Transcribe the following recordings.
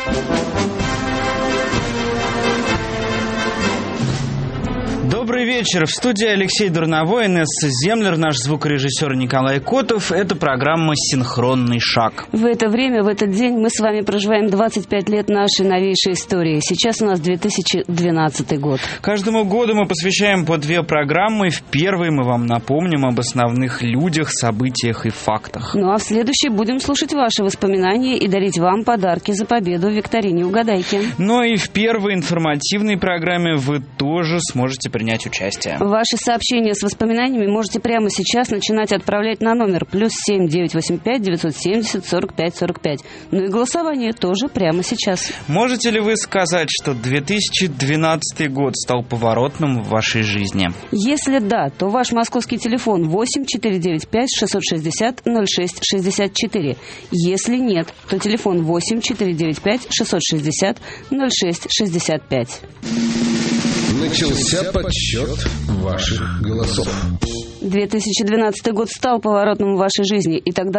Добрый вечер. В студии Алексей Дурновой, Инесса Землер, наш звукорежиссер Николай Котов. Это программа «Синхронный шаг». В это время, в этот день мы с вами проживаем 25 лет нашей новейшей истории. Сейчас у нас 2012 год. Каждому году мы посвящаем по 2 программы. В первой мы вам напомним об основных людях, событиях и фактах. Ну а в следующей будем слушать ваши воспоминания и дарить вам подарки за победу в викторине «Угадайки». Ну и в первой информативной программе вы тоже сможете принять участие. Ваши сообщения с воспоминаниями можете прямо сейчас начинать отправлять на номер +7 985 970 45 45. Ну и голосование тоже прямо сейчас. Можете ли вы сказать, что 2012 год стал поворотным в вашей жизни? Если да, то ваш московский телефон 8 495 660 06 64. Если нет, то телефон 8 495 660 06 65. Начался подсчет ваших голосов. 2012 год стал поворотным в вашей жизни, и тогда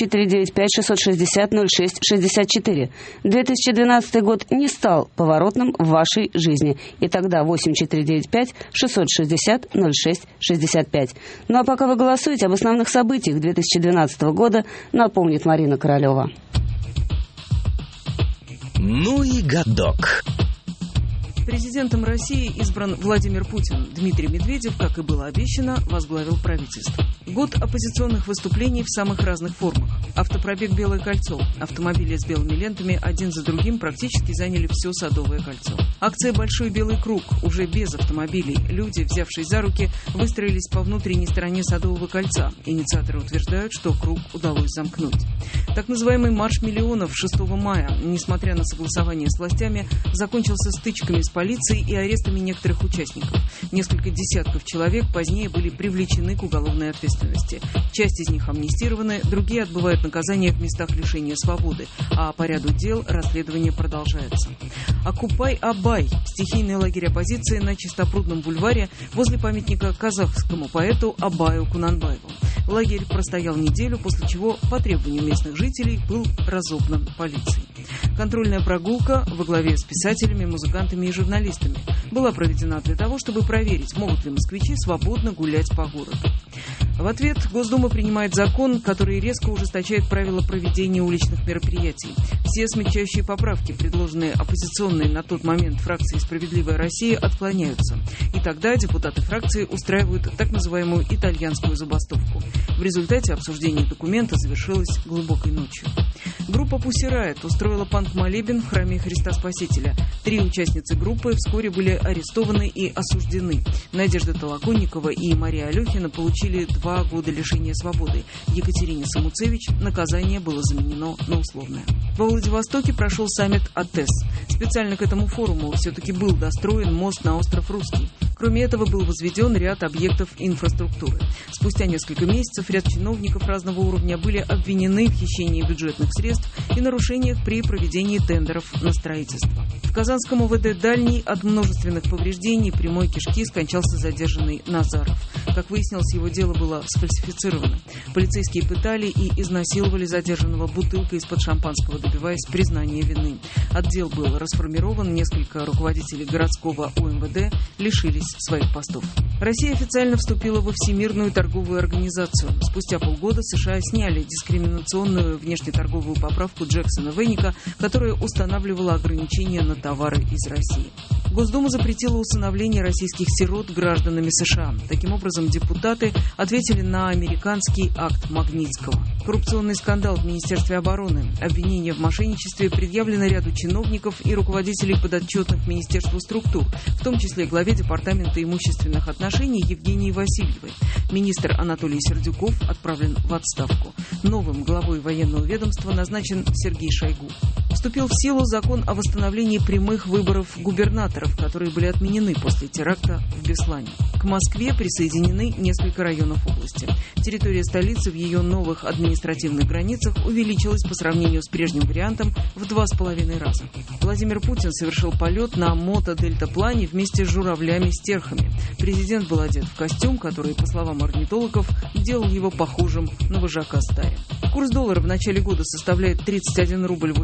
8495-660-06-64. 2012 год не стал поворотным в вашей жизни, и тогда 8495-660-06-65. Ну а пока вы голосуете, об основных событиях 2012 года напомнит Марина Королева. Ну и годок. Президентом России избран Владимир Путин. Дмитрий Медведев, как и было обещано, возглавил правительство. Год оппозиционных выступлений в самых разных формах. Автопробег «Белое кольцо». Автомобили с белыми лентами один за другим практически заняли все Садовое кольцо. Акция «Большой белый круг». Уже без автомобилей. Люди, взявшись за руки, выстроились по внутренней стороне Садового кольца. Инициаторы утверждают, что круг удалось замкнуть. Так называемый «Марш миллионов» 6 мая, несмотря на согласование с властями, закончился стычками с полицией и арестами некоторых участников. Несколько десятков человек позднее были привлечены к уголовной ответственности. Часть из них амнистированы, другие отбывают наказание в местах лишения свободы, а по ряду дел расследование продолжается. Окупай-Абай – стихийный лагерь оппозиции на Чистопрудном бульваре возле памятника казахскому поэту Абаю Кунанбаеву. Лагерь простоял неделю, после чего по требованию местных жителей был разогнан полицией. Контрольная прогулка во главе с писателями, музыкантами и журналистами была проведена для того, чтобы проверить, могут ли москвичи свободно гулять по городу. В ответ Госдума принимает закон, который резко ужесточает правила проведения уличных мероприятий. Все смягчающие поправки, предложенные оппозиционной на тот момент фракцией «Справедливая Россия», отклоняются. И тогда депутаты фракции устраивают так называемую итальянскую забастовку. В результате обсуждение документа завершилось глубокой ночью. Группа Pussy Riot устроила панк-молебен в храме Христа Спасителя. 3 участницы группы вскоре были арестованы и осуждены. Надежда Толоконникова и Мария Алехина получили 2 года лишения свободы. Екатерине Самуцевич наказание было заменено на условное. Во Владивостоке прошел саммит АТЭС. Специально к этому форуму все-таки был достроен мост на остров Русский. Кроме этого, был возведен ряд объектов инфраструктуры. Спустя несколько месяцев ряд чиновников разного уровня были обвинены в хищении бюджетных средств и нарушениях при проведении тендеров на строительство. В Казанском УВД «Дальний» от множественных повреждений прямой кишки скончался задержанный Назаров. Как выяснилось, его дело было сфальсифицировано. Полицейские пытали и изнасиловали задержанного бутылкой из-под шампанского, добиваясь признания вины. Отдел был расформирован, несколько руководителей городского УМВД лишились своих постов. Россия официально вступила во Всемирную торговую организацию. Спустя полгода США сняли дискриминационную внешнеторговую поправку Джексона-Веника, которая устанавливала ограничения на товары из России. Госдума запретила усыновление российских сирот гражданами США. Таким образом, депутаты ответили на американский акт Магнитского. Коррупционный скандал в Министерстве обороны. Обвинения в мошенничестве предъявлены ряду чиновников и руководителей подотчетных министерству структур, в том числе главе Департамента имущественных отношений Евгении Васильевой. Министр Анатолий Сердюков отправлен в отставку. Новым главой военного ведомства назначен Сергей Шойгу. Вступил в силу закон о восстановлении прямых выборов губернаторов, которые были отменены после теракта в Беслане. К Москве присоединены несколько районов области. Территория столицы в ее новых административных границах увеличилась по сравнению с прежним вариантом в 2,5 раза. Владимир Путин совершил полет на мото-дельтаплане вместе с журавлями-стерхами. Президент был одет в костюм, который, по словам орнитологов, делал его похожим на вожака стаи. Курс доллара в начале года составляет 31 рубль 80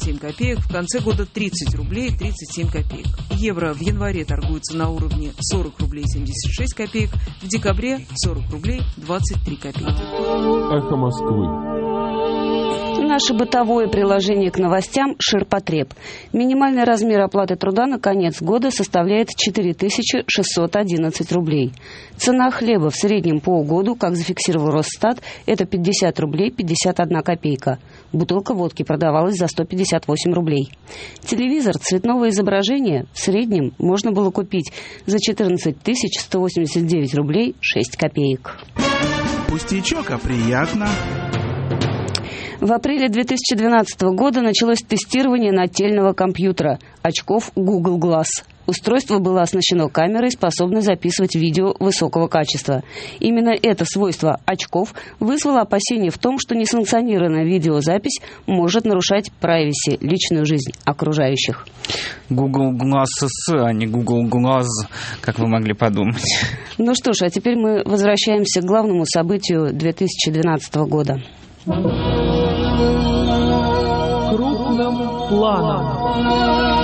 27 копеек, в конце года 30 рублей 37 копеек. Евро в январе торгуется на уровне 40 рублей 76 копеек, в декабре 40 рублей 23 копейки. Эхо Москвы. Наше бытовое приложение к новостям «Ширпотреб». Минимальный размер оплаты труда на конец года составляет 4611 рублей. Цена хлеба в среднем по году, как зафиксировал Росстат, это 50 рублей 51 копейка. Бутылка водки продавалась за 158 рублей. Телевизор цветного изображения в среднем можно было купить за 14 189 рублей 6 копеек. Пустячок, а приятно. В апреле 2012 года началось тестирование нательного компьютера очков Google Glass. Устройство было оснащено камерой, способной записывать видео высокого качества. Именно это свойство очков вызвало опасения в том, что несанкционированная видеозапись может нарушать privacy, личную жизнь окружающих. Google Glass, а не Google Glass, как вы могли подумать. Ну что ж, а теперь мы возвращаемся к главному событию 2012 года. Крупным планом.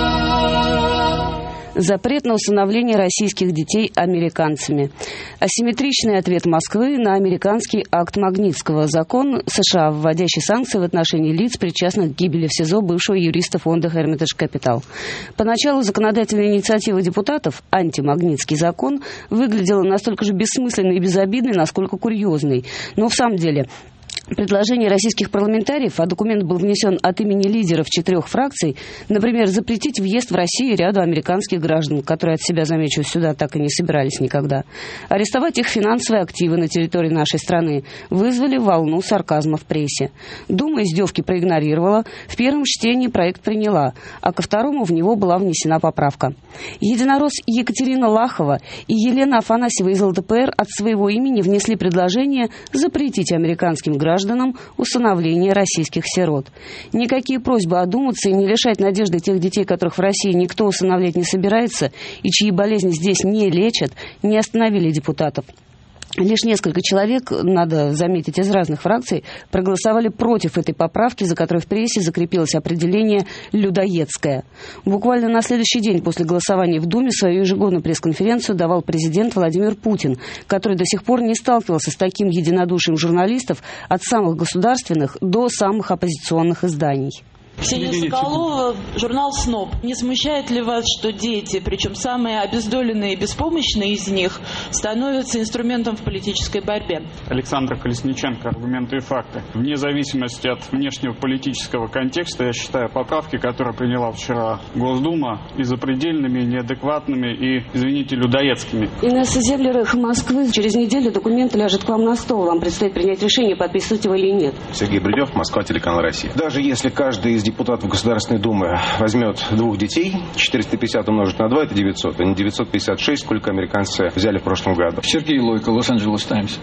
Запрет на усыновление российских детей американцами. Асимметричный ответ Москвы на американский акт Магнитского. Закон США, вводящий санкции в отношении лиц, причастных к гибели в СИЗО бывшего юриста фонда Hermitage Capital. Поначалу законодательная инициатива депутатов, антимагнитский закон, выглядела настолько же бессмысленной и безобидной, насколько курьезной. Но в самом деле... Предложение российских парламентариев, а документ был внесен от имени лидеров 4 фракций, например, запретить въезд в Россию ряду американских граждан, которые, от себя, замечу, сюда так и не собирались никогда, арестовать их финансовые активы на территории нашей страны, вызвали волну сарказма в прессе. Дума издевки проигнорировала, в первом чтении проект приняла, а ко второму в него была внесена поправка. Единорос Екатерина Лахова и Елена Афанасьева из ЛДПР от своего имени внесли предложение запретить американским гражданам усыновление российских сирот. Никакие просьбы одуматься и не лишать надежды тех детей, которых в России никто усыновлять не собирается и чьи болезни здесь не лечат, не остановили депутатов. Лишь несколько человек, надо заметить, из разных фракций, проголосовали против этой поправки, за которой в прессе закрепилось определение «людоедское». Буквально на следующий день после голосования в Думе свою ежегодную пресс-конференцию давал президент Владимир Путин, который до сих пор не сталкивался с таким единодушием журналистов от самых государственных до самых оппозиционных изданий. Ксения Соколова, журнал «СНОП». Не смущает ли вас, что дети, причем самые обездоленные и беспомощные из них, становятся инструментом в политической борьбе? Александр Колесниченко, «Аргументы и факты». Вне зависимости от внешнего политического контекста, я считаю поправки, которые приняла вчера Госдума, и запредельными, и неадекватными, и, извините, людоедскими. Инесса Землер, «Эхо Москвы». Через неделю документ ляжет к вам на стол. Вам предстоит принять решение, подписывать его или нет. Сергей Бредев, Москва, телеканал «Россия». Даже если каждый из депутатов Государственной Думы возьмет 2 детей, 450 умножить на 2 – это 900, а не 956, сколько американцы взяли в прошлом году. Сергей Лойко, Лос-Анджелес Таймс.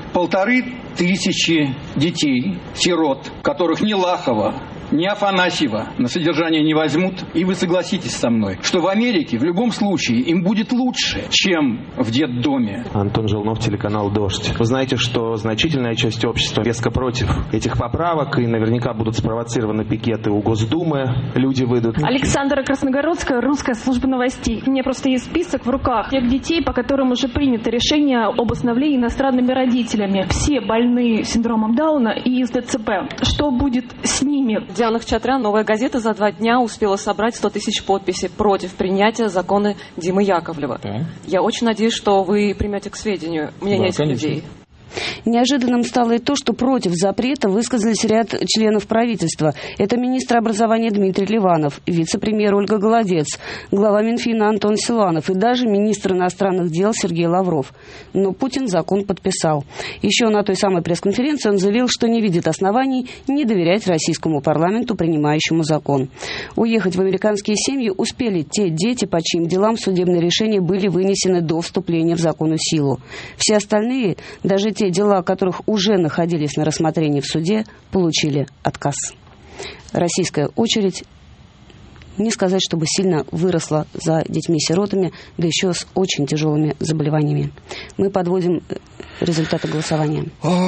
1500 детей, сирот, которых ни Лахова, ни Афанасьева на содержание не возьмут, и вы согласитесь со мной, что в Америке в любом случае им будет лучше, чем в детдоме. Антон Желнов, телеканал «Дождь». Вы знаете, что значительная часть общества резко против этих поправок, и наверняка будут спровоцированы пикеты у Госдумы, люди выйдут. Александра Красногородская, Русская служба новостей. У меня просто есть список в руках тех детей, по которым уже принято решение об усыновлении иностранными родителями. Все больны синдромом Дауна и из ДЦП. Что будет с ними? Диана Хачатрян, «Новая газета», за 2 дня успела собрать 100 тысяч подписей против принятия закона Димы Яковлева. Да. Я очень надеюсь, что вы примете к сведению мнение этих людей. Неожиданным стало и то, что против запрета высказались ряд членов правительства. Это министр образования Дмитрий Ливанов, вице-премьер Ольга Голодец, глава Минфина Антон Силуанов и даже министр иностранных дел Сергей Лавров. Но Путин закон подписал. Еще на той самой пресс-конференции он заявил, что не видит оснований не доверять российскому парламенту, принимающему закон. Уехать в американские семьи успели те дети, по чьим делам судебные решения были вынесены до вступления в законную силу. Все остальные, даже те дела, которых уже находились на рассмотрении в суде, получили отказ. Российская очередь не сказать, чтобы сильно выросла за детьми-сиротами, да еще с очень тяжелыми заболеваниями. Мы подводим результаты голосования.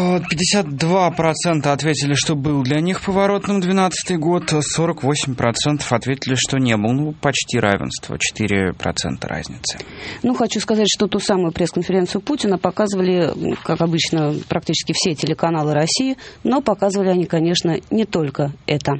52% ответили, что был для них поворотным 2012 год, 48% ответили, что не был. Ну, почти равенство, 4% разницы. Ну, хочу сказать, что ту самую пресс-конференцию Путина показывали, как обычно, практически все телеканалы России, но показывали они, конечно, не только это.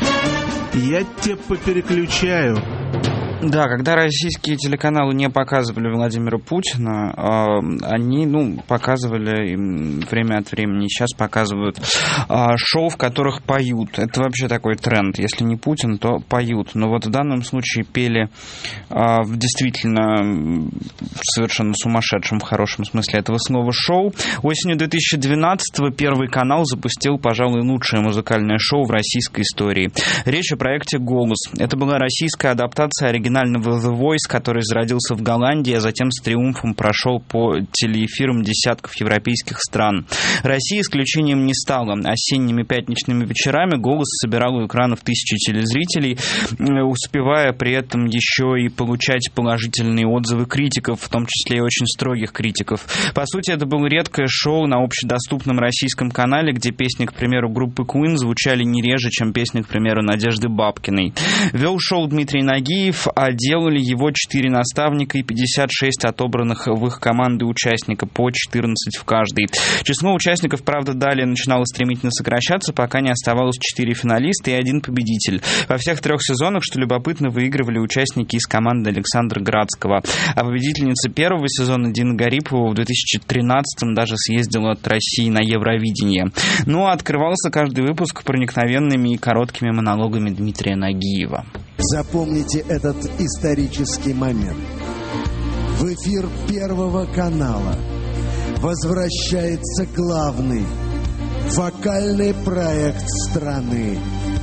Я тебя попереключаю. Да, когда российские телеканалы не показывали Владимира Путина, они, показывали время от времени, сейчас показывают шоу, в которых поют. Это вообще такой тренд. Если не Путин, то поют. Но вот в данном случае пели в действительно совершенно сумасшедшем, в хорошем смысле этого слова, шоу. Осенью 2012-го Первый канал запустил, пожалуй, лучшее музыкальное шоу в российской истории. Речь о проекте «Голос». Это была российская адаптация оригинального The Voice, который зародился в Голландии, а затем с триумфом прошел по телеэфирам десятков европейских стран. Россия исключением не стала. Осенними пятничными вечерами «Голос» собирал у экранов тысячи телезрителей, успевая при этом еще и получать положительные отзывы критиков, в том числе и очень строгих критиков. По сути, это было редкое шоу на общедоступном российском канале, где песни, к примеру, группы Queen звучали не реже, чем песни, к примеру, Надежды Бабкиной. Вел шоу Дмитрий Нагиев, а делали его 4 наставника и 56 отобранных в их команды участника, по 14 в каждой. Число участников, правда, далее начинало стремительно сокращаться, пока не оставалось 4 финалиста и 1 победитель. Во всех 3 сезонах, что любопытно, выигрывали участники из команды Александра Градского. А победительница первого сезона Дина Гарипова в 2013-м даже съездила от России на Евровидение. Ну а открывался каждый выпуск проникновенными и короткими монологами Дмитрия Нагиева. Запомните этот исторический момент. В эфир Первого канала возвращается главный вокальный проект страны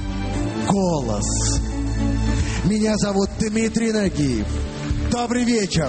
«Голос». Меня зовут Дмитрий Нагиев. Добрый вечер!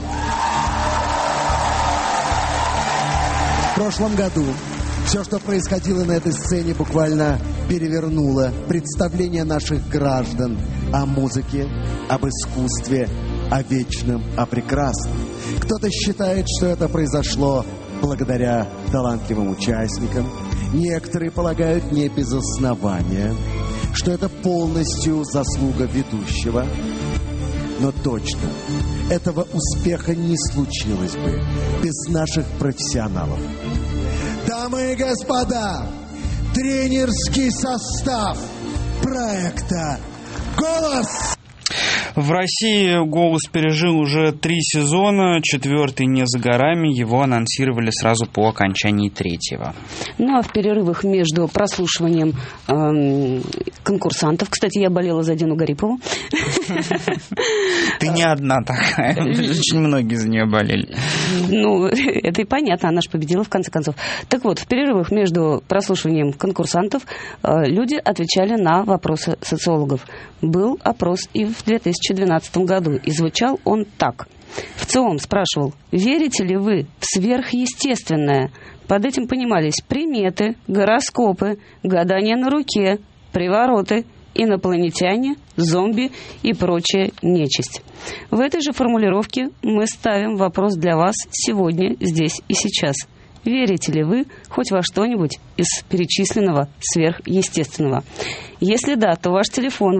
В прошлом году все, что происходило на этой сцене, буквально перевернуло представление наших граждан о музыке, об искусстве, о вечном, о прекрасном. Кто-то считает, что это произошло благодаря талантливым участникам. Некоторые полагают не без основания, что это полностью заслуга ведущего. Но точно, этого успеха не случилось бы без наших профессионалов. Дамы и господа, тренерский состав проекта «Голос». В России «Голос» пережил уже 3 сезона, 4-й не за горами, его анонсировали сразу по окончании 3-го. Ну а в перерывах между прослушиванием конкурсантов, кстати, я болела за Дину Гарипову. Ты не одна такая, очень многие за нее болели. Ну, это и понятно, она же победила в конце концов. Так вот, в перерывах между прослушиванием конкурсантов люди отвечали на вопросы социологов. Был опрос и в 2012 году, и звучал он так. ВЦИОМ спрашивал: верите ли вы в сверхъестественное? Под этим понимались приметы, гороскопы, гадания на руке, привороты, инопланетяне, зомби и прочая нечисть. В этой же формулировке мы ставим вопрос для вас сегодня, здесь и сейчас. Верите ли вы хоть во что-нибудь из перечисленного сверхъестественного? Если да, то ваш телефон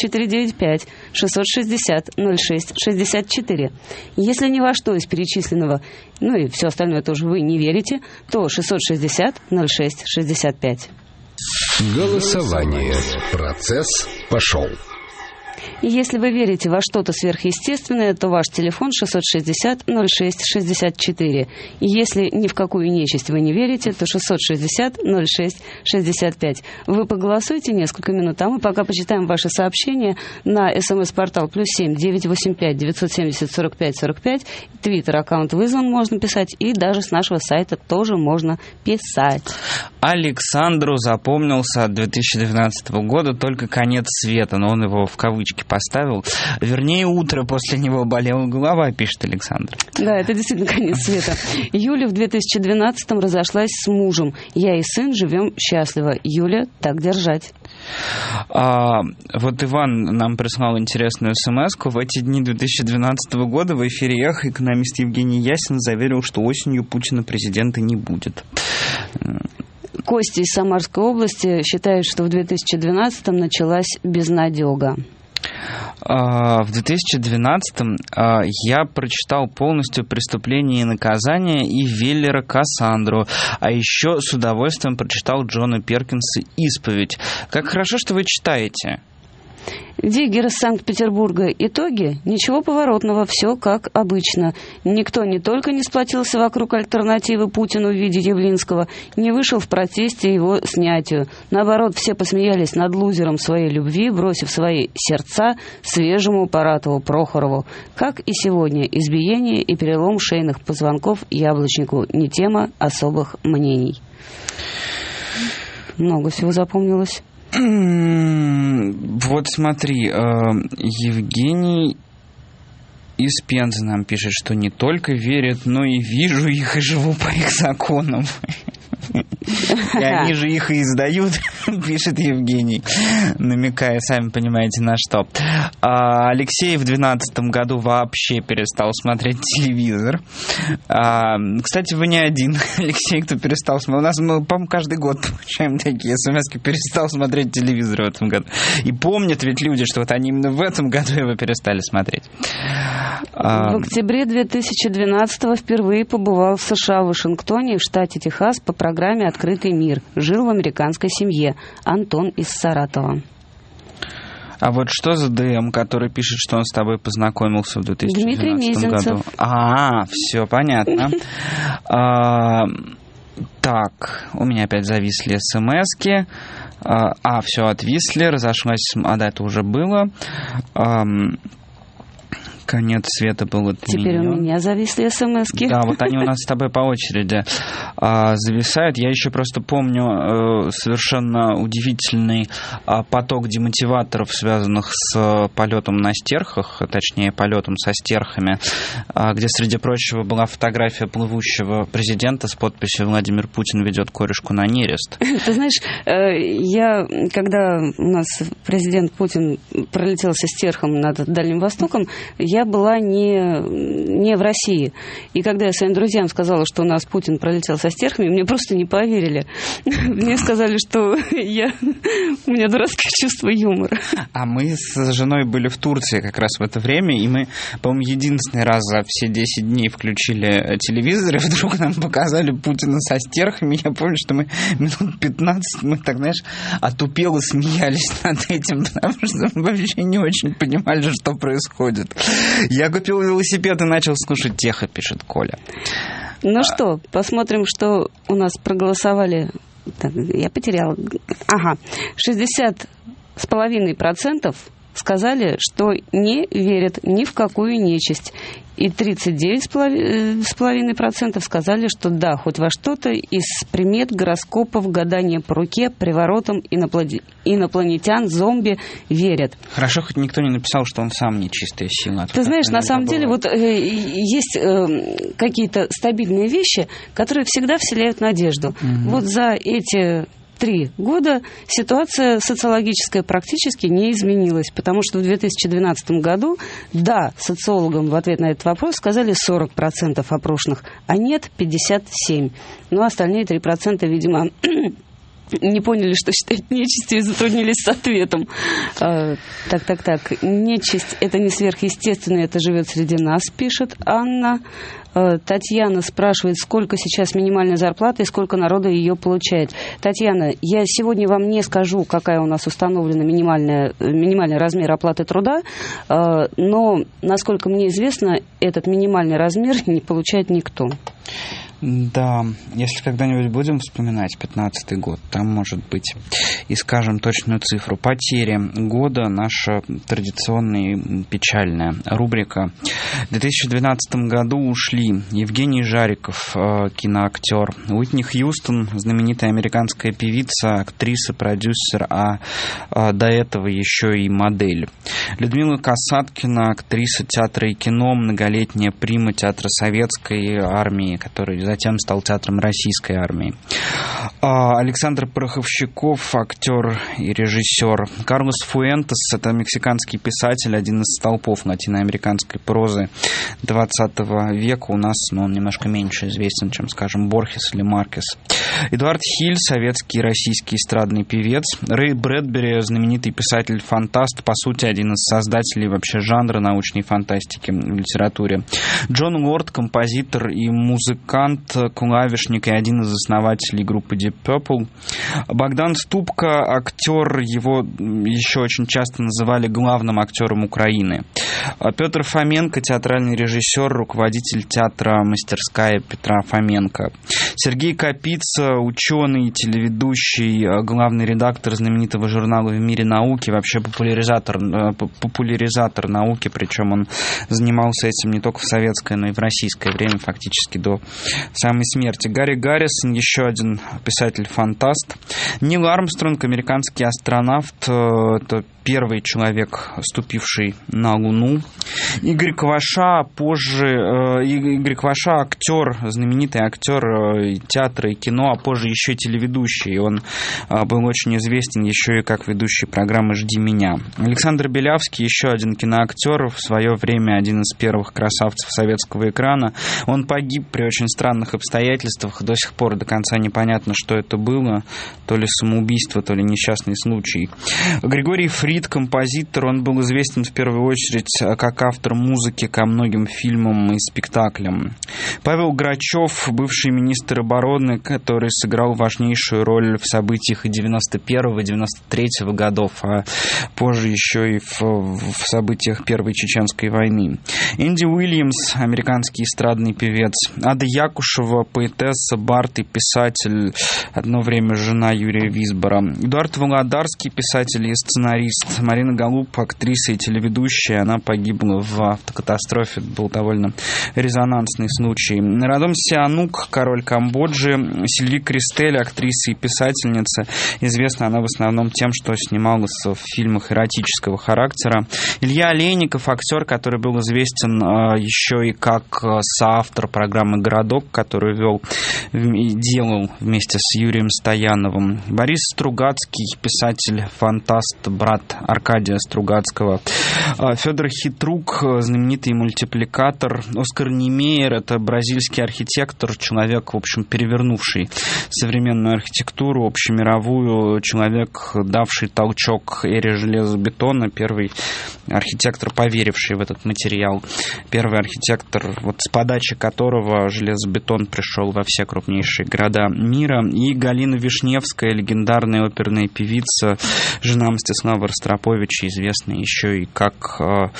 8495-660-06-64. Если ни во что из перечисленного, ну и все остальное тоже вы не верите, то 660-06-65. Голосование. Процесс пошел. Если вы верите во что-то сверхъестественное, то ваш телефон 660-06-64. Если ни в какую нечисть вы не верите, то 660-06-65. Вы поголосуйте несколько минут, а мы пока почитаем ваши сообщения на СМС-портал +7 985 970 45 45. Твиттер аккаунт вызван, можно писать, и даже с нашего сайта тоже можно писать. Александру запомнился от 2012 года только конец света, но он его в кавычках галочки поставил. Вернее, утро после него болела голова, пишет Александр. Да, это действительно конец света. Юля в 2012-м разошлась с мужем. Я и сын живем счастливо. Юля, так держать. Вот Иван нам прислал интересную смс-ку. В эти дни 2012 года в эфире «Эхо» экономист Евгений Ясин заверил, что осенью Путина президента не будет. Костя из Самарской области считает, что в 2012-м началась безнадега. В 2012-м я прочитал полностью «Преступление и наказание» и Веллера «Кассандру», а еще с удовольствием прочитал Джона Перкинса «Исповедь». Как хорошо, что вы читаете. Диггер из Санкт-Петербурга. Итоги? Ничего поворотного, все как обычно. Никто не только не сплотился вокруг альтернативы Путину в виде Явлинского, не вышел в протесте его снятию. Наоборот, все посмеялись над лузером своей любви, бросив свои сердца свежему Паратову Прохорову. Как и сегодня, избиение и перелом шейных позвонков Яблочнику. Не тема особых мнений. Много всего запомнилось. Вот смотри, Евгений из Пензы нам пишет, что не только верят, но и вижу их и живу по их законам. И они же их и издают, пишет Евгений, намекая, сами понимаете, на что. Алексей в 2012 году вообще перестал смотреть телевизор. Кстати, вы не один, Алексей, кто перестал смотреть. У нас, мы, по-моему, каждый год получаем такие смс-ки, перестал смотреть телевизор в этом году. И помнят ведь люди, что вот они именно в этом году его перестали смотреть. В октябре 2012-го впервые побывал в США, в Вашингтоне, в штате Техас, по программе «Открытый мир». Жил в американской семье. Антон из Саратова. А вот что за ДМ, который пишет, что он с тобой познакомился в 2012 году? Все понятно. Так, у меня опять зависли смс-ки. Все, отвисли, разошлась. Да, это уже было. Конец света был отменен. Теперь у меня зависли смс-ки. Да, вот они у нас с тобой по очереди зависают. Я еще просто помню совершенно удивительный поток демотиваторов, связанных с полетом на стерхах, точнее, полетом со стерхами, где, среди прочего, была фотография плывущего президента с подписью «Владимир Путин ведет корешку на нерест». Ты знаешь, когда у нас президент Путин пролетел со стерхом над Дальним Востоком, я была не в России. И когда я своим друзьям сказала, что у нас Путин пролетел со стерхами, мне просто не поверили. Мне сказали, что у меня дурацкое чувство юмора. А мы с женой были в Турции как раз в это время, и мы, по-моему, единственный раз за все 10 дней включили телевизор, и вдруг нам показали Путина со стерхами. Я помню, что мы минут 15, мы так, знаешь, отупело смеялись над этим, потому что мы вообще не очень понимали, что происходит. Я купил велосипед и начал слушать техно, пишет Коля. Ну что, посмотрим, что у нас проголосовали. Так, я потеряла. 60,5% сказали, что не верят ни в какую нечисть. И 39,5% сказали, что да, хоть во что-то из примет, гороскопов, гадания по руке, приворотам, инопланетян, зомби верят. Хорошо, хоть никто не написал, что он сам нечистая сила. Ты знаешь, на самом деле, вот есть какие-то стабильные вещи, которые всегда вселяют надежду. Угу. Вот за эти 3 года ситуация социологическая практически не изменилась, потому что в 2012 году, да, социологам в ответ на этот вопрос сказали 40% опрошенных, а нет 57%. Ну, остальные 3%, видимо, не поняли, что считать нечистью, и затруднились с ответом. Так. Нечисть – это не сверхъестественное, это живет среди нас, пишет Анна. Татьяна спрашивает, сколько сейчас минимальная зарплата и сколько народу ее получает. Татьяна, я сегодня вам не скажу, какая у нас установлена минимальный размер оплаты труда, но, насколько мне известно, этот минимальный размер не получает никто. Да, если когда-нибудь будем вспоминать 15-й год, там, может быть, и скажем точную цифру. Потери года — наша традиционная и печальная рубрика. В 2012 году ушли Евгений Жариков, киноактер, Уитни Хьюстон, знаменитая американская певица, актриса, продюсер, а до этого еще и модель. Людмила Касаткина, актриса театра и кино, многолетняя прима театра Советской армии, который затем стал театром Российской армии. Александр Пороховщиков, актер и режиссер. Карлос Фуэнтес — это мексиканский писатель, один из столпов латиноамериканской прозы 20 века. У нас он немножко меньше известен, чем, скажем, Борхес или Маркес. Эдуард Хиль, советский и российский эстрадный певец. Рэй Брэдбери, знаменитый писатель-фантаст, по сути, один из создателей вообще жанра научной фантастики в литературе. Джон Лорд, композитор и музыкант, клавишник и один из основателей группы Deep Purple. Богдан Ступка, актер, его еще очень часто называли главным актером Украины. Петр Фоменко, театральный режиссер, руководитель театра «Мастерская» Петра Фоменко. Сергей Капица, ученый, телеведущий, главный редактор знаменитого журнала «В мире науки», вообще популяризатор науки, причем он занимался этим не только в советское, но и в российское время, фактически до самой смерти. Гарри Гаррисон, еще один писатель-фантаст. Нил Армстронг, американский астронавт, это первый человек, ступивший на Луну. Игорь Кваша, актер, знаменитый актер театра и кино, а позже еще и телеведущий. Он был очень известен еще и как ведущий программы «Жди меня». Александр Белявский, еще один киноактер, в свое время один из первых красавцев советского экрана. Он погиб при очень странных обстоятельствах. До сих пор до конца непонятно, что это было. То ли самоубийство, то ли несчастный случай. Григорий Фрид, композитор, он был известен в первую очередь как автор музыки ко многим фильмам и спектаклям. Павел Грачев, бывший министр обороны, который сыграл важнейшую роль в событиях и 91-го, и 93-го годов, а позже еще и в событиях Первой Чеченской войны. Энди Уильямс, американский эстрадный певец. Ада Якушева, поэтесса, бард и писатель, одно время жена Юрия Висбора. Эдуард Володарский, писатель и сценарист. Марина Голуб, актриса и телеведущая, она погибла в автокатастрофе, это был довольно резонансный случай. Радом Сианук, король Камбоджи. Сильви Кристель, актриса и писательница. Известна она в основном тем, что снималась в фильмах эротического характера. Илья Олейников, актер, который был известен еще и как соавтор программы «Городок», которую вел и делал вместе с Юрием Стояновым. Борис Стругацкий, писатель-фантаст, брат Аркадия Стругацкого. Федор Хитрук, знаменитый мультипликатор. Оскар Немейер, это бразильский архитектор, человек, в общем, перевернувший современную архитектуру, общемировую, человек, давший толчок эре железобетона, первый архитектор, поверивший в этот материал, первый архитектор, вот с подачи которого железобетон пришел во все крупнейшие города мира. И Галина Вишневская, легендарная оперная певица, жена Мстислава Ростроповича, известная еще и как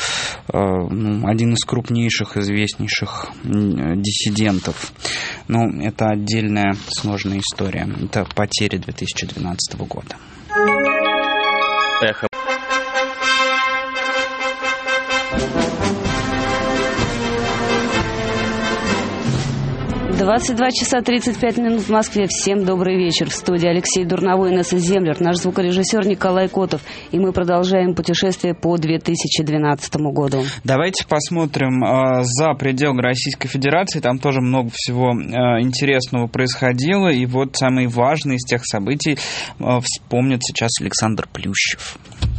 один из крупнейших, известнейших диссидентов. Но это отдельная сложная история. Это потери 2012 года. Эхо. 22 часа 35 минут в Москве. Всем добрый вечер. В студии Алексей Дурновой и Инесса Землер, наш звукорежиссер Николай Котов. И мы продолжаем путешествие по 2012 году. Давайте посмотрим за пределы Российской Федерации. Там тоже много всего интересного происходило. И вот самые важные из тех событий вспомнит сейчас Александр Плющев.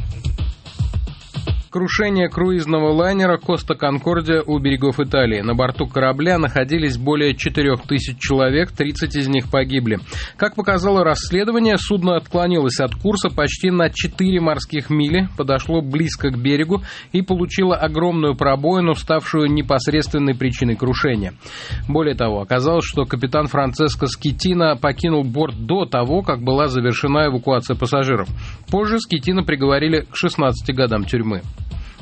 Крушение круизного лайнера «Коста Конкордия» у берегов Италии. На борту корабля находились более 4000 человек, 30 из них погибли. Как показало расследование, судно отклонилось от курса почти на 4 морских мили, подошло близко к берегу и получило огромную пробоину, ставшую непосредственной причиной крушения. Более того, оказалось, что капитан Францеско Скитино покинул борт до того, как была завершена эвакуация пассажиров. Позже Скитино приговорили к 16 годам тюрьмы.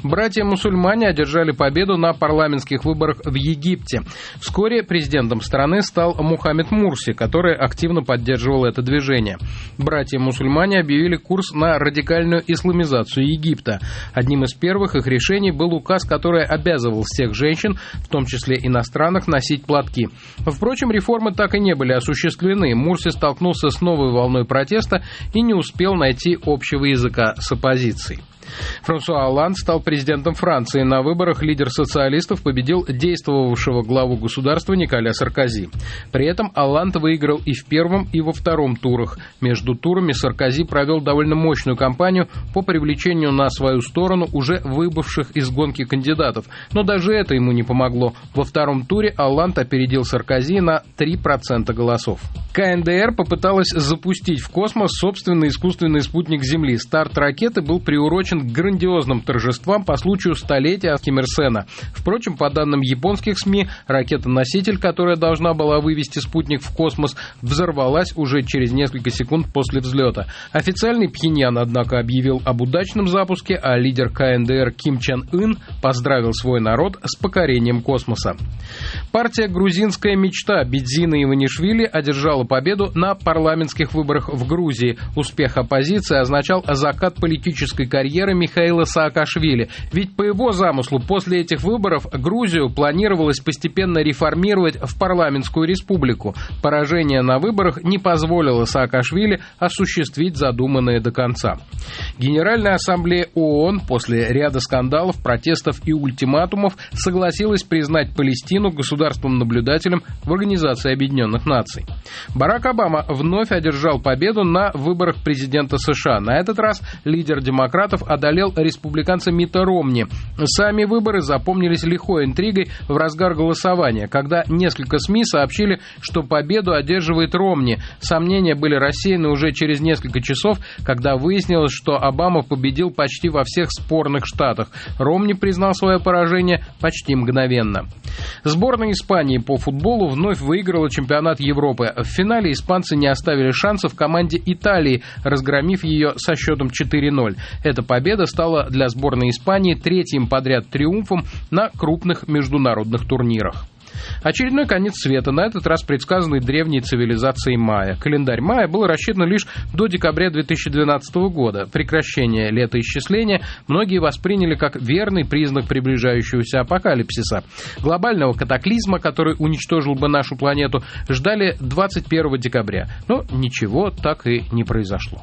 Братья-мусульмане одержали победу на парламентских выборах в Египте. Вскоре президентом страны стал Мухаммед Мурси, который активно поддерживал это движение. Братья-мусульмане объявили курс на радикальную исламизацию Египта. Одним из первых их решений был указ, который обязывал всех женщин, в том числе иностранных, носить платки. Впрочем, реформы так и не были осуществлены. Мурси столкнулся с новой волной протеста и не успел найти общего языка с оппозицией. Франсуа Олланд стал президентом Франции. На выборах лидер социалистов победил действовавшего главу государства Николя Саркози. При этом Олланд выиграл и в первом, и во втором турах. Между турами Саркози провел довольно мощную кампанию по привлечению на свою сторону уже выбывших из гонки кандидатов. Но даже это ему не помогло. Во втором туре Олланд опередил Саркози на 3% голосов. КНДР попыталась запустить в космос собственный искусственный спутник Земли. Старт ракеты был приурочен к грандиозным торжествам по случаю столетия Ким Ир Сена. Впрочем, по данным японских СМИ, ракета-носитель, которая должна была вывести спутник в космос, взорвалась уже через несколько секунд после взлета. Официальный Пхеньян, однако, объявил об удачном запуске, а лидер КНДР Ким Чен Ын поздравил свой народ с покорением космоса. Партия «Грузинская мечта» Бидзины Иванишвили одержала победу на парламентских выборах в Грузии. Успех оппозиции означал закат политической карьеры Михаила Саакашвили. Ведь по его замыслу после этих выборов Грузию планировалось постепенно реформировать в парламентскую республику. Поражение на выборах не позволило Саакашвили осуществить задуманное до конца. Генеральная ассамблея ООН после ряда скандалов, протестов и ультиматумов согласилась признать Палестину государством-наблюдателем в Организации Объединенных Наций. Барак Обама вновь одержал победу на выборах президента США. На этот раз лидер демократов одолел республиканца Митта Ромни. Сами выборы запомнились лихой интригой в разгар голосования, когда несколько СМИ сообщили, что победу одерживает Ромни. Сомнения были рассеяны уже через несколько часов, когда выяснилось, что Обама победил почти во всех спорных штатах. Ромни признал свое поражение почти мгновенно. Сборная Испании по футболу вновь выиграла чемпионат Европы. В финале испанцы не оставили шансов команде Италии, разгромив ее со счетом 4-0. Эта победа стала для сборной Испании третьим подряд триумфом на крупных международных турнирах. Очередной конец света, на этот раз предсказанный древней цивилизацией майя. Календарь майя был рассчитан лишь до декабря 2012 года. Прекращение летоисчисления многие восприняли как верный признак приближающегося апокалипсиса. Глобального катаклизма, который уничтожил бы нашу планету, ждали 21 декабря. Но ничего так и не произошло.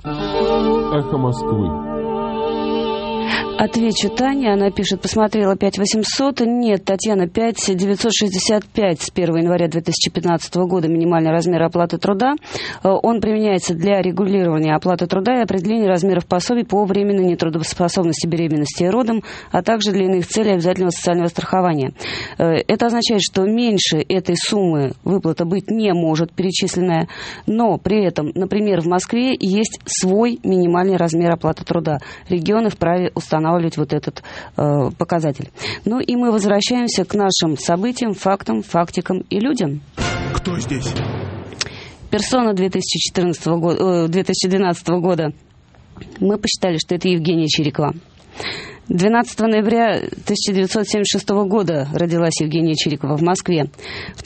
Эхо Москвы. Отвечу Тане, она пишет, посмотрела 5800, нет, Татьяна, 5965 с 1 января 2015 года минимальный размер оплаты труда. Он применяется для регулирования оплаты труда и определения размеров пособий по временной нетрудоспособности, беременности и родам, а также для иных целей обязательного социального страхования. Это означает, что меньше этой суммы выплата быть не может перечисленная, но при этом, например, в Москве есть свой минимальный размер оплаты труда. Регионы вправе устанавливать вот этот показатель. Ну и мы возвращаемся к нашим событиям, фактам, фактикам и людям. Кто здесь? Персона 2012 года. Мы посчитали, что это Евгения Чирикова. 12 ноября 1976 года родилась Евгения Чирикова в Москве. В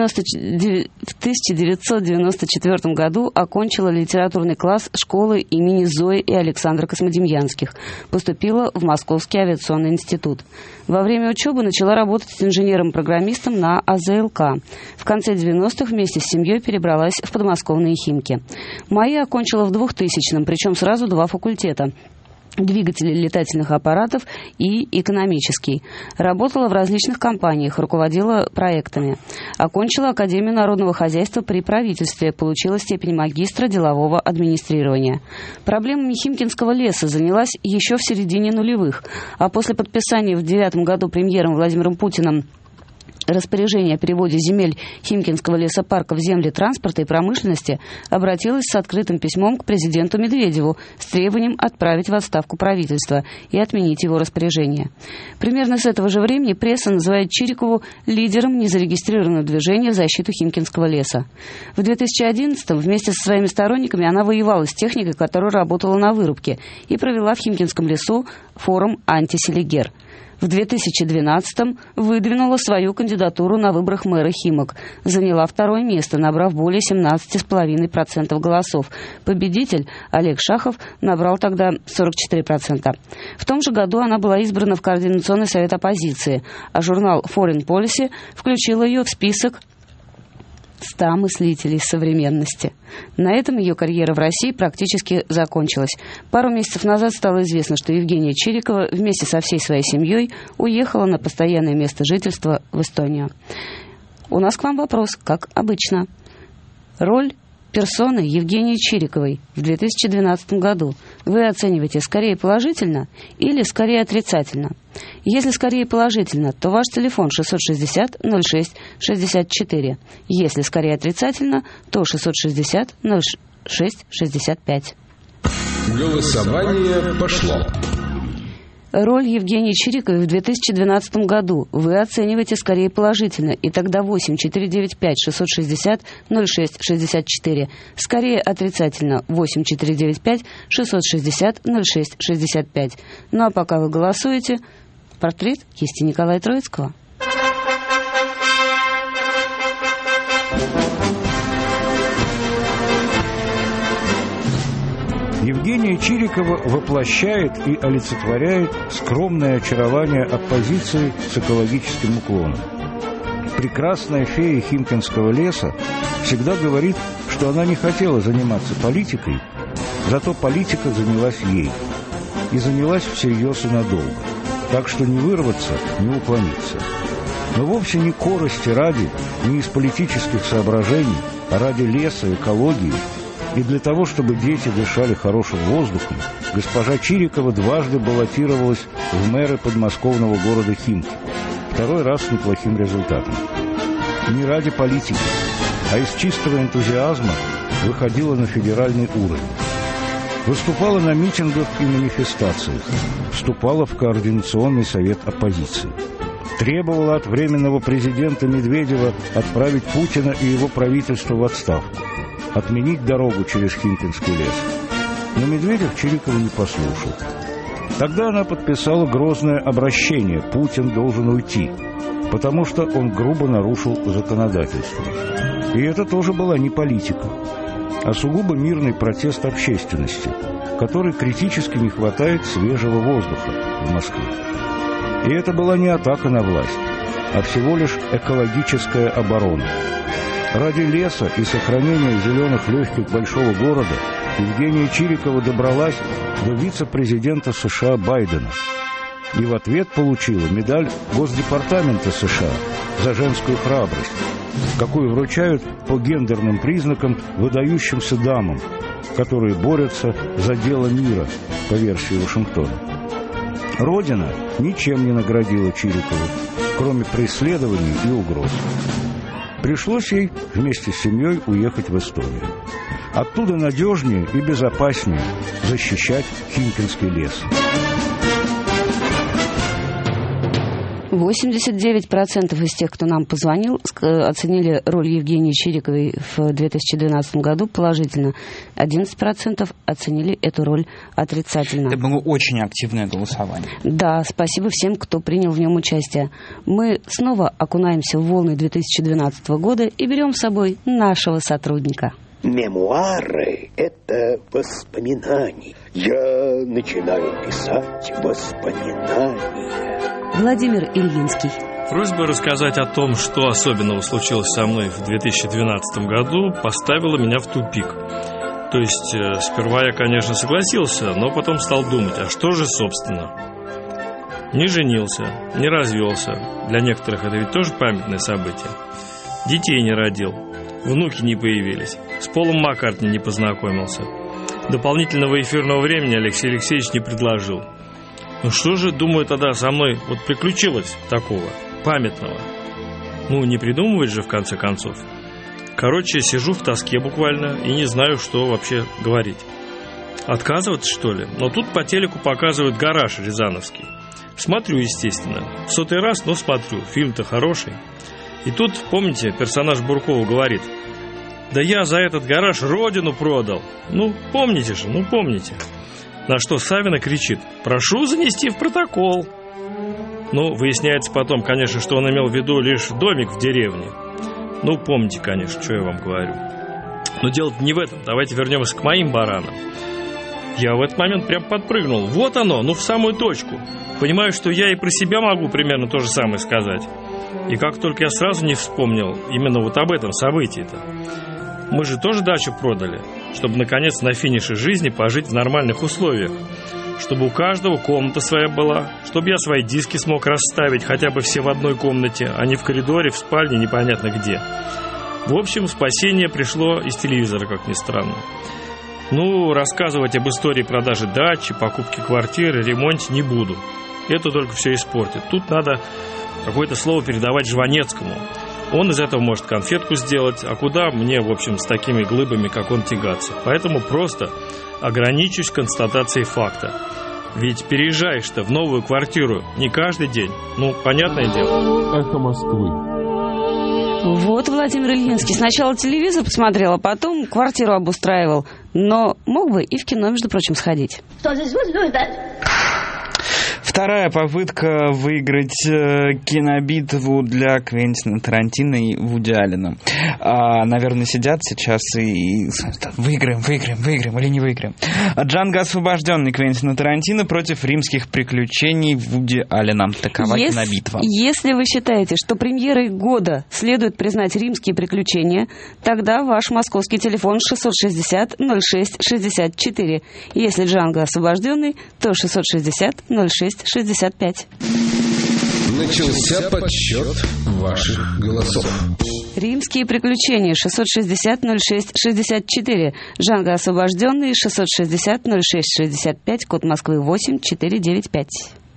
1994 году окончила литературный класс школы имени Зои и Александра Космодемьянских. Поступила в Московский авиационный институт. Во время учебы начала работать инженером-программистом на АЗЛК. В конце 90-х вместе с семьей перебралась в подмосковные Химки. МАИ окончила в 2000-м, причем сразу 2 факультета. Двигатели летательных аппаратов и экономический. Работала в различных компаниях, руководила проектами. Окончила Академию народного хозяйства при правительстве, получила степень магистра делового администрирования. Проблемами Химкинского леса занялась еще в середине нулевых, а после подписания в 2009 году премьером Владимиром Путиным распоряжение о переводе земель Химкинского лесопарка в земли транспорта и промышленности обратилась с открытым письмом к президенту Медведеву с требованием отправить в отставку правительства и отменить его распоряжение. Примерно с этого же времени пресса называет Чирикову лидером незарегистрированного движения в защиту Химкинского леса. В 2011-м вместе со своими сторонниками она воевала с техникой, которая работала на вырубке, и провела в Химкинском лесу форум «Антиселигер». В 2012-м выдвинула свою кандидатуру на выборах мэра Химок. Заняла второе место, набрав более 17,5% голосов. Победитель Олег Шахов набрал тогда 44%. В том же году она была избрана в Координационный совет оппозиции, а журнал Foreign Policy включил ее в список 100 мыслителей современности. На этом ее карьера в России практически закончилась. Пару месяцев назад стало известно, что Евгения Чирикова вместе со всей своей семьей уехала на постоянное место жительства в Эстонию. У нас к вам вопрос, как обычно. Роль персоны Евгении Чириковой в 2012 году вы оцениваете скорее положительно или скорее отрицательно? Если скорее положительно, то ваш телефон 660-06-64. Если скорее отрицательно, то 660-06-65. Голосование пошло. Роль Евгении Чириковой в 2012 году вы оцениваете скорее положительно, и тогда 8-495-660-06-64. Скорее отрицательно 8-495-660-06-65. Ну а пока вы голосуете, портрет кисти Николая Троицкого. Евгения Чирикова воплощает и олицетворяет скромное очарование оппозиции с экологическим уклоном. Прекрасная фея Химкинского леса всегда говорит, что она не хотела заниматься политикой, зато политика занялась ей. И занялась всерьез и надолго. Так что не вырваться, не уклониться. Но вовсе не корости ради, не из политических соображений, а ради леса, экологии. И для того, чтобы дети дышали хорошим воздухом, госпожа Чирикова дважды баллотировалась в мэры подмосковного города Химки. Второй раз с неплохим результатом. Не ради политики, а из чистого энтузиазма выходила на федеральный уровень. Выступала на митингах и манифестациях, вступала в Координационный совет оппозиции. Требовала от временного президента Медведева отправить Путина и его правительство в отставку. Отменить дорогу через Химкинский лес. Но Медведев Чирикову не послушал. Тогда она подписала грозное обращение «Путин должен уйти», потому что он грубо нарушил законодательство. И это тоже была не политика, а сугубо мирный протест общественности, которой критически не хватает свежего воздуха в Москве. И это была не атака на власть, а всего лишь экологическая оборона. Ради леса и сохранения зеленых легких большого города Евгения Чирикова добралась до вице-президента США Байдена. И в ответ получила медаль Госдепартамента США за женскую храбрость, какую вручают по гендерным признакам выдающимся дамам, которые борются за дело мира, по версии Вашингтона. Родина ничем не наградила Чирикову, кроме преследований и угроз. Пришлось ей вместе с семьей уехать в Эстонию. Оттуда надежнее и безопаснее защищать Химкинский лес. 89% из тех, кто нам позвонил, оценили роль Евгении Чириковой в 2012 году положительно. 11% оценили эту роль отрицательно. Это было очень активное голосование. Да, спасибо всем, кто принял в нем участие. Мы снова окунаемся в волны 2012 года и берем с собой нашего сотрудника. Мемуары — это воспоминания. Я начинаю писать воспоминания. Владимир Ильинский. Просьба рассказать о том, что особенного случилось со мной в 2012 году, поставила меня в тупик. То есть, сперва я, конечно, согласился, но потом стал думать, а что же, собственно? Не женился, не развелся. Для некоторых это ведь тоже памятное событие. Детей не родил, внуки не появились, с Полом Маккартни не познакомился. Дополнительного эфирного времени Алексей Алексеевич не предложил. Ну что же, думаю, тогда со мной вот приключилось такого памятного? Ну, не придумывать же, в конце концов. Короче, сижу в тоске буквально и не знаю, что вообще говорить. Отказываться, что ли? Но тут по телеку показывают «Гараж» рязановский. Смотрю, естественно. В 100-й раз, но смотрю. Фильм-то хороший. И тут, помните, персонаж Буркова говорит: «Да я за этот гараж родину продал». Ну, помните же, ну помните. На что Савина кричит: «Прошу занести в протокол». Ну, выясняется потом, конечно, что он имел в виду лишь домик в деревне. Ну, помните, конечно, что я вам говорю. Но дело-то не в этом. Давайте вернемся к моим баранам. Я в этот момент прям подпрыгнул. Вот оно, ну в самую точку. Понимаю, что я и про себя могу примерно то же самое сказать. И как только я сразу не вспомнил именно вот об этом событии-то. Мы же тоже дачу продали, чтобы наконец на финише жизни пожить в нормальных условиях. Чтобы у каждого комната своя была, чтобы я свои диски смог расставить хотя бы все в одной комнате, а не в коридоре, в спальне, непонятно где. В общем, спасение пришло из телевизора, как ни странно. Ну, рассказывать об истории продажи дачи, покупки квартиры, ремонте не буду. Это только все испортит. Тут надо какое-то слово передавать Жванецкому. Он из этого может конфетку сделать, а куда мне, в общем, с такими глыбами, как он, тягаться. Поэтому просто ограничусь констатацией факта. Ведь переезжаешь-то в новую квартиру не каждый день. Ну, понятное дело. Эхо Москвы. Вот Владимир Ильинский сначала телевизор посмотрел, а потом квартиру обустраивал. Но мог бы и в кино, между прочим, сходить. Вторая попытка выиграть кинобитву для Квентина Тарантино и Вуди Аллена. Наверное, сидят сейчас и выиграем или не выиграем. Джанго освобожденный Квентина Тарантино против римских приключений Вуди Аллена. Такова кинобитва. Если вы считаете, что премьерой года следует признать римские приключения, тогда ваш московский телефон 660-06-64. Если Джанго освобожденный, то 660-06-65. Начался подсчет ваших голосов. Римские приключения 660-06-64. Джанго освобожденный 660-06-65. Код Москвы 8495.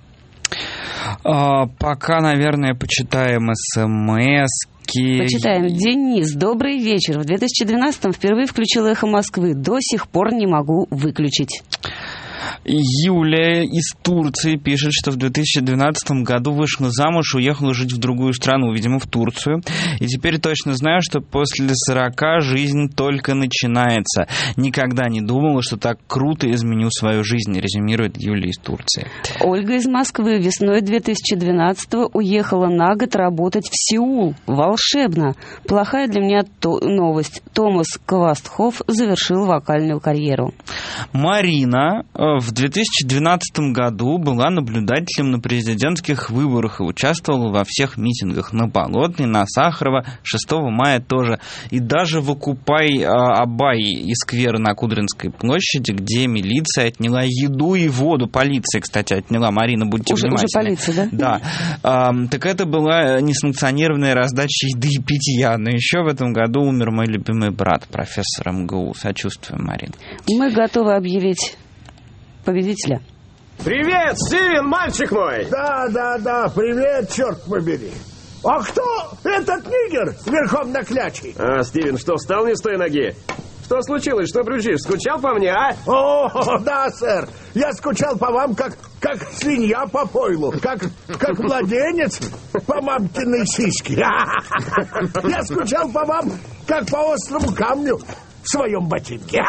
Пока, наверное, почитаем СМС-ки. Почитаем. Денис, добрый вечер. В 2012-м впервые включил «Эхо Москвы». До сих пор не могу выключить. Юлия из Турции пишет, что в 2012 году вышла замуж, уехала жить в другую страну, видимо, в Турцию. И теперь точно знаю, что после 40 жизнь только начинается. Никогда не думала, что так круто изменю свою жизнь, резюмирует Юлия из Турции. Ольга из Москвы весной 2012-го уехала на год работать в Сеул. Волшебно. Плохая для меня новость. Томас Квастхоф завершил вокальную карьеру. Марина в 2012 году была наблюдателем на президентских выборах и участвовала во всех митингах. На Болотной, на Сахарова, 6 мая тоже. И даже в Окупай-Абай и сквер на Кудринской площади, где милиция отняла еду и воду. Полиция, кстати, отняла. Марина, будьте внимательны. Уже полиция, да? Да. Так это была несанкционированная раздача еды и питья. Но еще в этом году умер мой любимый брат, профессор МГУ. Сочувствуем, Марина. Мы готовы объявить победителя. Привет, Стивен, мальчик мой! Да, привет, черт побери. А кто этот нигер верхом на кляче? Стивен, что, встал не с той ноги? Что случилось, что брючишь? Скучал по мне, а? О, да, сэр. Я скучал по вам, как свинья по пойлу, как младенец по мамкиной сиське. Я скучал по вам, как по острому камню в своем ботинке.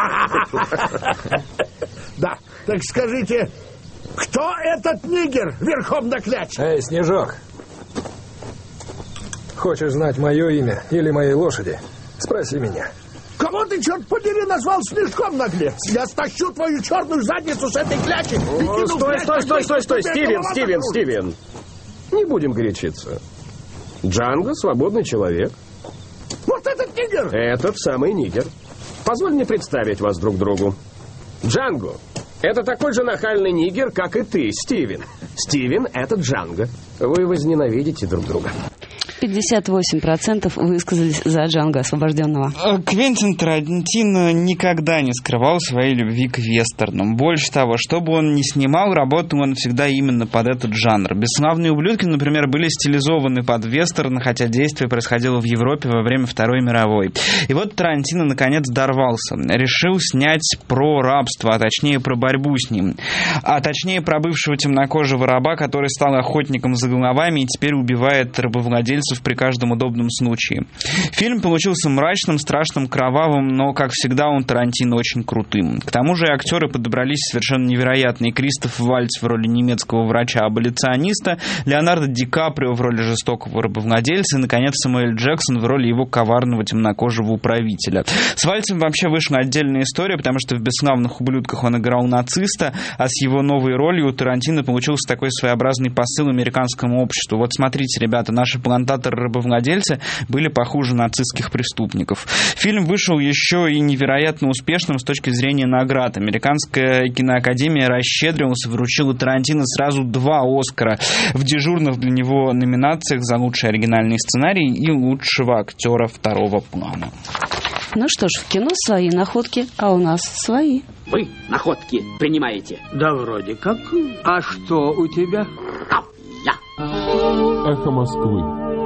Да, так скажите, кто этот нигер верхом на кляче? Эй, Снежок, хочешь знать мое имя или моей лошади? Спроси меня. Кого ты, черт подери, назвал Снежком, наглец? Я стащу твою черную задницу с этой клячи. Стой, Стивен. Не будем горячиться. Джанго — свободный человек. Вот этот нигер? Этот самый нигер. Позволь мне представить вас друг другу. Джанго — это такой же нахальный нигер, как и ты, Стивен. Стивен — это Джанго. Вы возненавидите друг друга. 58% высказались за Джанго освобожденного. Квентин Тарантино никогда не скрывал своей любви к вестернам. Больше того, что бы он ни снимал, работал он всегда именно под этот жанр. «Бесславные ублюдки», например, были стилизованы под вестерн, хотя действие происходило в Европе во время Второй мировой. И вот Тарантино наконец дорвался. Решил снять про рабство, а точнее про борьбу с ним. А точнее про бывшего темнокожего раба, который стал охотником за головами и теперь убивает рабовладельцев при каждом удобном случае. Фильм получился мрачным, страшным, кровавым, но, как всегда, он Тарантино очень крутым. К тому же актеры подобрались совершенно невероятные. Кристоф Вальц в роли немецкого врача-аболициониста, Леонардо Ди Каприо в роли жестокого рабовладельца и, наконец, Самуэль Джексон в роли его коварного темнокожего управителя. С Вальцем вообще вышла отдельная история, потому что в «Бесславных ублюдках» он играл нациста, а с его новой ролью у Тарантино получился такой своеобразный посыл американскому обществу. Вот смотрите, ребята, наши плантаторы-рабовладельцы были похуже нацистских преступников. Фильм вышел еще и невероятно успешным с точки зрения наград. Американская киноакадемия расщедрилась и вручила Тарантино сразу 2 «Оскара» в дежурных для него номинациях за лучший оригинальный сценарий и лучшего актера второго плана. Ну что ж, в кино свои находки, а у нас свои. Вы находки принимаете? Да вроде как. А что у тебя? Эхо Москвы.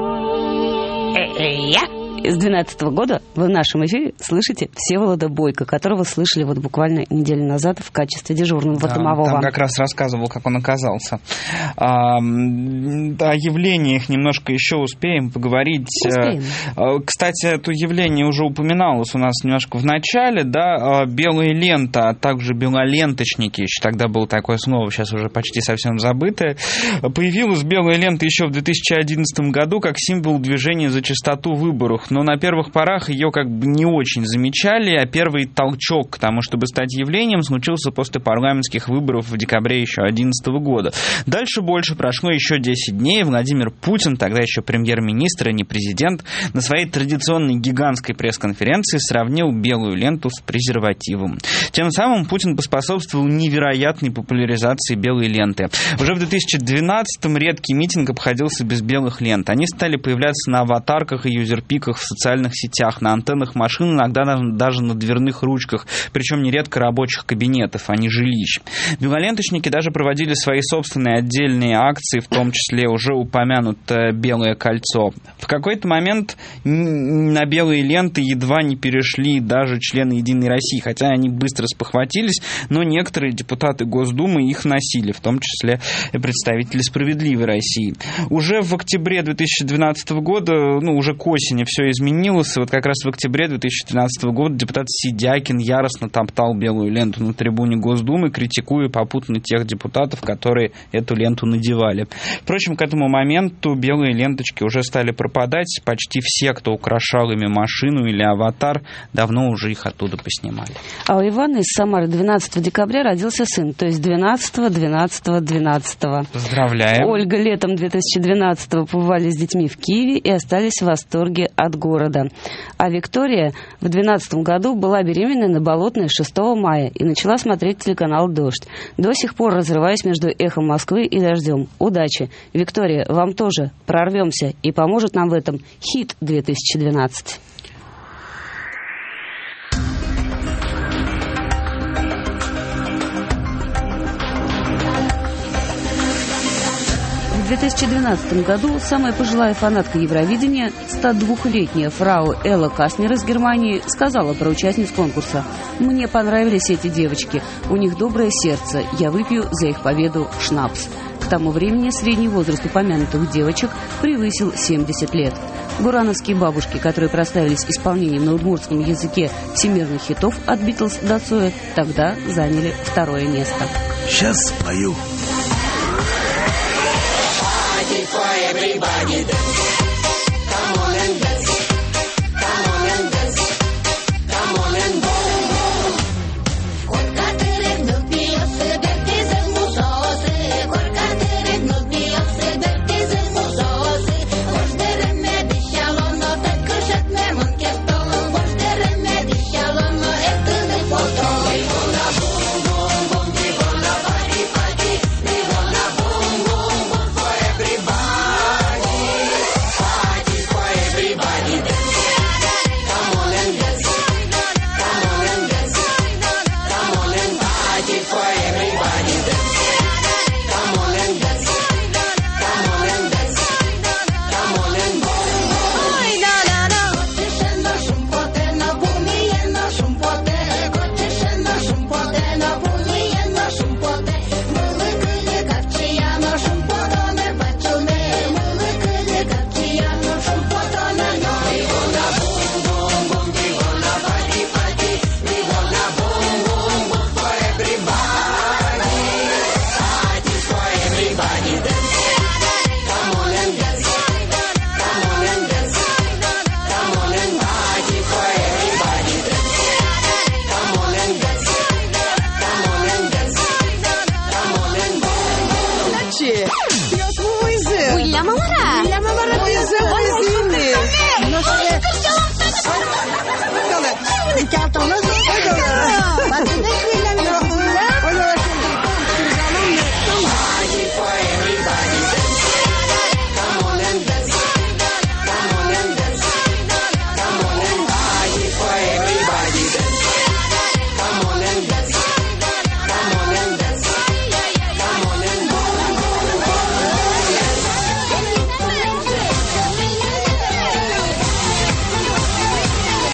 С 2012 года вы в нашем эфире слышите Всеволода Бойко, которого слышали вот буквально неделю назад в качестве дежурного домового. Там как раз рассказывал, как он оказался. О явлениях немножко еще успеем поговорить. Успеем. Кстати, это явление уже упоминалось у нас немножко в начале, да, белая лента, а также белоленточники, еще тогда было такое слово, сейчас уже почти совсем забытое. Появилась белая лента еще в 2011 году как символ движения за чистоту в выборах. Но на первых порах ее как бы не очень замечали, а первый толчок к тому, чтобы стать явлением, случился после парламентских выборов в декабре еще 2011 года. Дальше больше прошло еще 10 дней. Владимир Путин, тогда еще премьер-министр, а не президент, на своей традиционной гигантской пресс-конференции сравнил белую ленту с презервативом. Тем самым Путин поспособствовал невероятной популяризации белой ленты. Уже в 2012-м редкий митинг обходился без белых лент. Они стали появляться на аватарках и юзерпиках в социальных сетях, на антеннах машин, иногда даже на дверных ручках, причем нередко рабочих кабинетов, а не жилищ. Белоленточники даже проводили свои собственные отдельные акции, в том числе уже упомянутое «Белое кольцо». В какой-то момент на белые ленты едва не перешли даже члены «Единой России», хотя они быстро спохватились, но некоторые депутаты Госдумы их носили, в том числе и представители «Справедливой России». Уже в октябре 2012 года, уже к осени все изменилось. Вот как раз в октябре 2013 года депутат Сидякин яростно топтал белую ленту на трибуне Госдумы, критикуя попутно тех депутатов, которые эту ленту надевали. Впрочем, к этому моменту белые ленточки уже стали пропадать. Почти все, кто украшал ими машину или аватар, давно уже их оттуда поснимали. А у Ивана из Самары 12 декабря родился сын, то есть 12-12-12. Поздравляем. Ольга летом 2012 побывали с детьми в Киеве и остались в восторге от города. А Виктория в 2012 году была беременна на Болотной 6 мая и начала смотреть телеканал «Дождь». До сих пор разрываюсь между «Эхом Москвы» и «Дождем». Удачи! Виктория, вам тоже прорвемся, и поможет нам в этом хит 2012. В 2012 году самая пожилая фанатка Евровидения, 102-летняя фрау Элла Каснер из Германии, сказала про участниц конкурса: «Мне понравились эти девочки, у них доброе сердце, я выпью за их победу шнапс». К тому времени средний возраст упомянутых девочек превысил 70 лет. Бурановские бабушки, которые прославились исполнением на удмуртском языке всемирных хитов от Битлз до Цоя, тогда заняли 2-е место. Сейчас спою. For everybody.